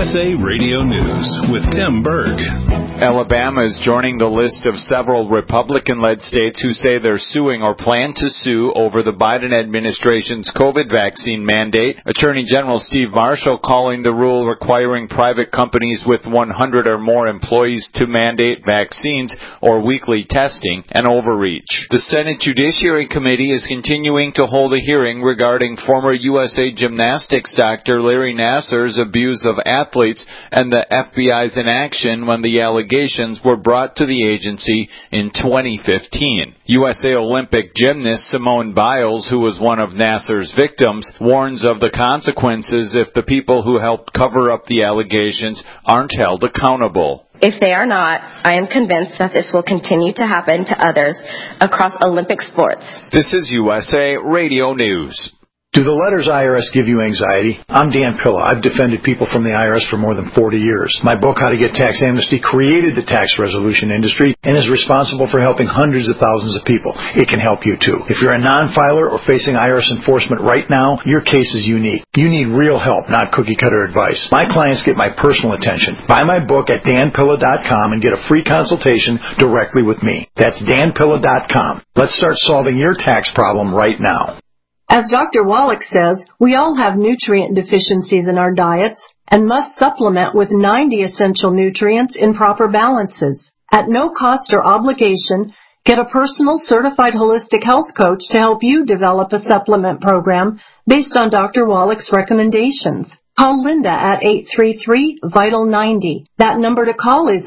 USA Radio News with Tim Berg. Alabama is joining the list of several Republican-led states who say they're suing or plan to sue over the Biden administration's COVID vaccine mandate. Attorney General Steve Marshall calling the rule requiring private companies with 100 or more employees to mandate vaccines or weekly testing an overreach. The Senate Judiciary Committee is continuing to hold a hearing regarding former USA Gymnastics doctor Larry Nassar's abuse of athletes and the FBI's inaction when the allegations were brought to the agency in 2015. USA Olympic gymnast Simone Biles, who was one of Nassar's victims, warns of the consequences if the people who helped cover up the allegations aren't held accountable. If they are not, I am convinced that this will continue to happen to others across Olympic sports. This is USA Radio News. Do the letters IRS give you anxiety? I'm Dan Pilla. I've defended people from the IRS for more than 40 years. My book, How to Get Tax Amnesty, created the tax resolution industry and is responsible for helping hundreds of thousands of people. It can help you too. If you're a non-filer or facing IRS enforcement right now, your case is unique. You need real help, not cookie-cutter advice. My clients get my personal attention. Buy my book at danpilla.com and get a free consultation directly with me. That's danpilla.com. Let's start solving your tax problem right now. As Dr. Wallach says, we all have nutrient deficiencies in our diets and must supplement with 90 essential nutrients in proper balances. At no cost or obligation, get a personal certified holistic health coach to help you develop a supplement program based on Dr. Wallach's recommendations. Call Linda at 833-VITAL-90. That number to call is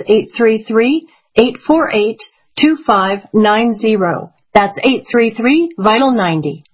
833-848-2590. That's 833-VITAL-90.